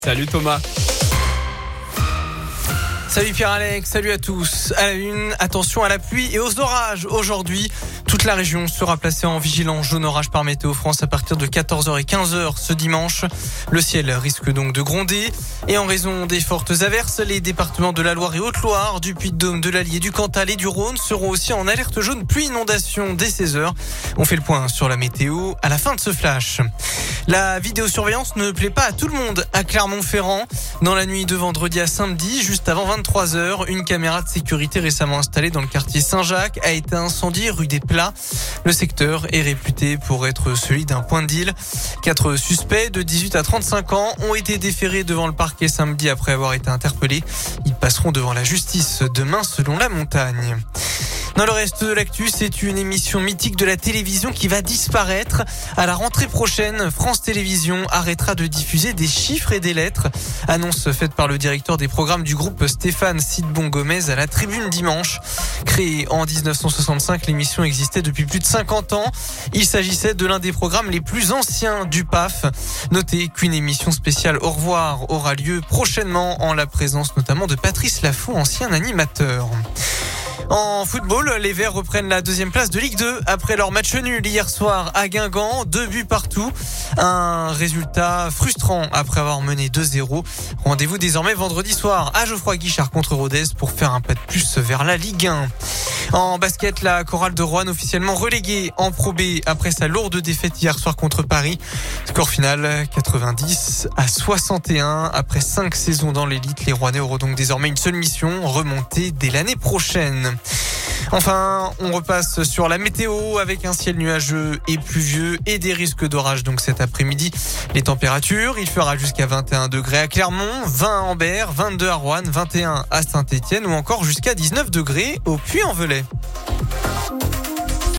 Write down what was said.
Salut Thomas. Salut Pierre-Alex, salut à tous. À la une, attention à la pluie et aux orages. Aujourd'hui, toute la région sera placée en vigilance jaune orage par Météo France à partir de 14h et 15h ce dimanche. Le ciel risque donc de gronder. Et en raison des fortes averses, les départements de la Loire et Haute-Loire, du Puy-de-Dôme, de l'Allier, du Cantal et du Rhône seront aussi en alerte jaune pluie inondation dès 16h. On fait le point sur la météo à la fin de ce flash. La vidéosurveillance ne plaît pas à tout le monde à Clermont-Ferrand. Dans la nuit de vendredi à samedi, juste avant 23h, une caméra de sécurité récemment installée dans le quartier Saint-Jacques a été incendiée rue des Plats. Le secteur est réputé pour être celui d'un point de deal. 4 suspects de 18 à 35 ans ont été déférés devant le parquet samedi après avoir été interpellés. Ils passeront devant la justice demain selon la montagne. Dans le reste de l'actu, c'est une émission mythique de la télévision qui va disparaître. À la rentrée prochaine, France Télévisions arrêtera de diffuser des chiffres et des lettres. Annonce faite par le directeur des programmes du groupe Stéphane Sidbon-Gomez à la Tribune dimanche. Créée en 1965, l'émission existait depuis plus de 50 ans. Il s'agissait de l'un des programmes les plus anciens du PAF. Notez qu'une émission spéciale Au revoir aura lieu prochainement en la présence notamment de Patrice Lafont, ancien animateur. En football, les Verts reprennent la deuxième place de Ligue 2 après leur match nul hier soir à Guingamp, 2 buts partout. Un résultat frustrant après avoir mené 2-0. Rendez-vous désormais vendredi soir à Geoffroy Guichard contre Rodez pour faire un pas de plus vers la Ligue 1. En basket, la chorale de Roanne officiellement reléguée en Pro B après sa lourde défaite hier soir contre Paris. Score final 90 à 61. Après 5 saisons dans l'élite, les Rouennais auront donc désormais une seule mission, remonter dès l'année prochaine. Enfin, on repasse sur la météo avec un ciel nuageux et pluvieux et des risques d'orage donc cet après-midi. Les températures, il fera jusqu'à 21 degrés à Clermont, 20 à Ambert, 22 à Roanne, 21 à Saint-Étienne ou encore jusqu'à 19 degrés au Puy-en-Velay.